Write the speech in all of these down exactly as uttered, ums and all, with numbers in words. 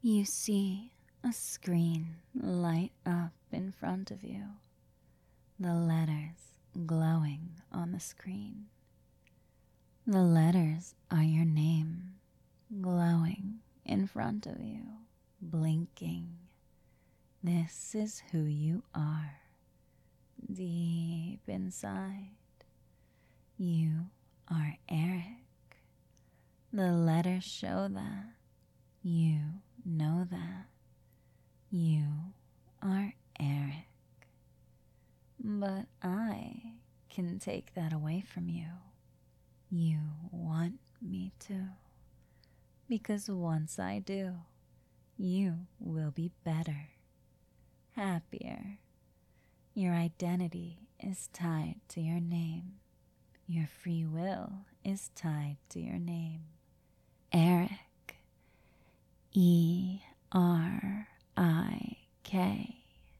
You see a screen light up in front of you, the letters glowing on the screen. The letters are your name, glowing in front of you, blinking. This is who you are. Deep inside, you are Eric. The letters show that. You know that. You are Eric. But I can take that away from you. You want me to. Because once I do, you will be better, happier. Your identity is tied to your name. Your free will is tied to your name. Eric. E R I K.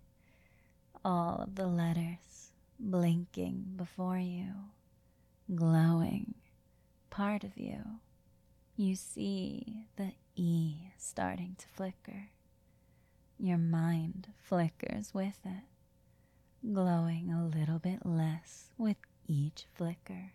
All of the letters blinking before you, glowing, part of you. You see the E starting to flicker. Your mind flickers with it, glowing a little bit less with each flicker,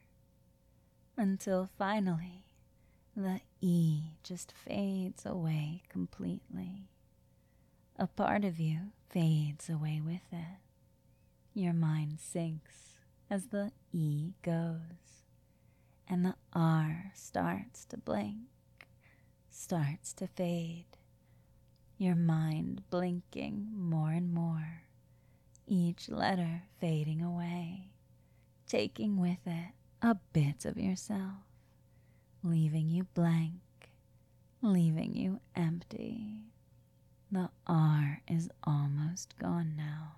until finally the E just fades away completely. A part of you fades away with it. Your mind sinks as the E goes, and the R starts to blink, starts to fade. Your mind blinking more and more, each letter fading away, taking with it a bit of yourself, leaving you blank, leaving you empty. The R is almost gone now.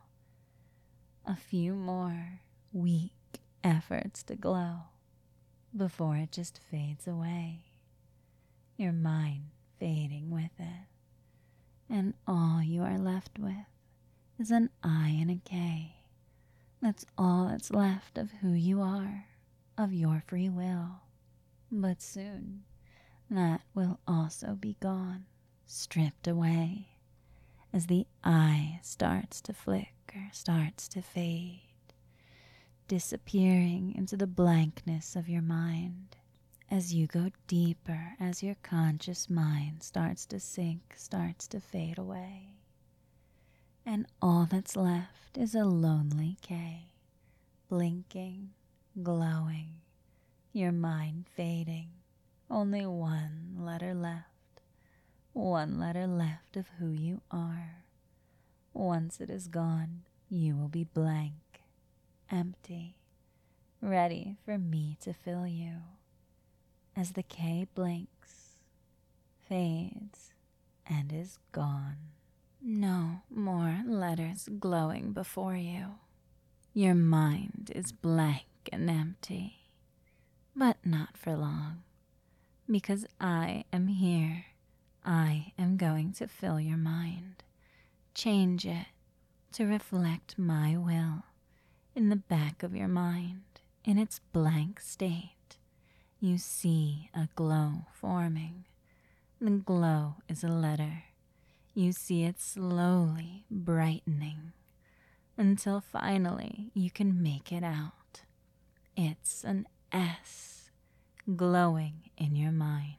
A few more weak efforts to glow before it just fades away, your mind fading with it, and all you are left with is an I and a K. That's all that's left of who you are, of your free will. But soon, that will also be gone, stripped away, as the I starts to flicker, starts to fade, disappearing into the blankness of your mind. As you go deeper, as your conscious mind starts to sink, starts to fade away. And all that's left is a lonely K, blinking, glowing, your mind fading, only one letter left, one letter left of who you are. Once it is gone, you will be blank, empty, ready for me to fill you. As the K blinks, fades, and is gone. No more letters glowing before you. Your mind is blank and empty. But not for long, because I am here. I am going to fill your mind, change it to reflect my will in the back of your mind, in its blank state. You see a glow forming. The glow is a letter. You see it slowly brightening until finally you can make it out. It's an S glowing in your mind.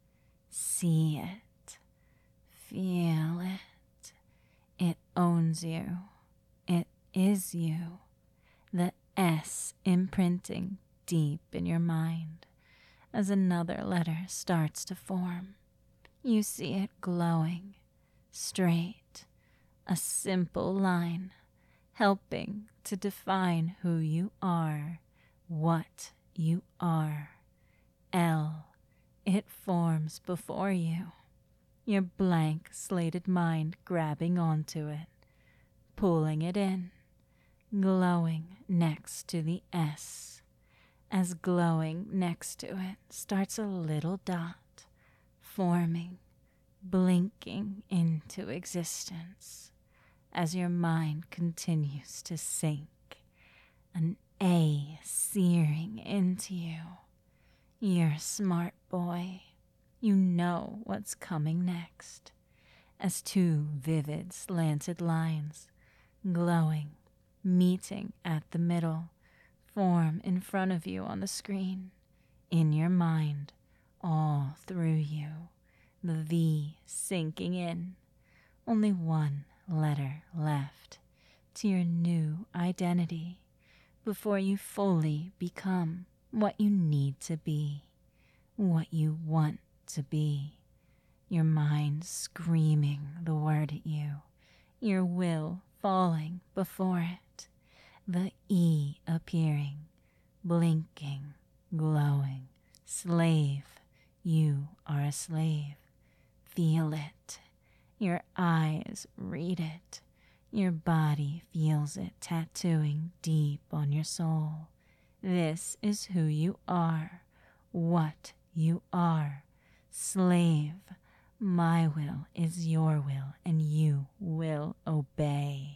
See it. Feel it. It owns you. It is you. The S imprinting deep in your mind as another letter starts to form. You see it glowing, straight, a simple line, helping to define who you are, what you are. L, it forms before you, your blank slated mind grabbing onto it, pulling it in, glowing next to the S. As glowing next to it starts a little dot, forming, blinking into existence. As your mind continues to sink, an A searing into you. You're a smart boy. You know what's coming next. as two vivid slanted lines, glowing, meeting at the middle, form in front of you on the screen, in your mind, all through you, the V sinking in, only one letter left to your new identity before you fully become what you need to be, what you want to be. Your mind screaming the word at you, your will falling before it, the E appearing, blinking, glowing. Slave, you are a slave. Feel it. Your eyes read it. Your body feels it tattooing deep on your soul. This is who you are, what you are. Slave, my will is your will, and you will obey.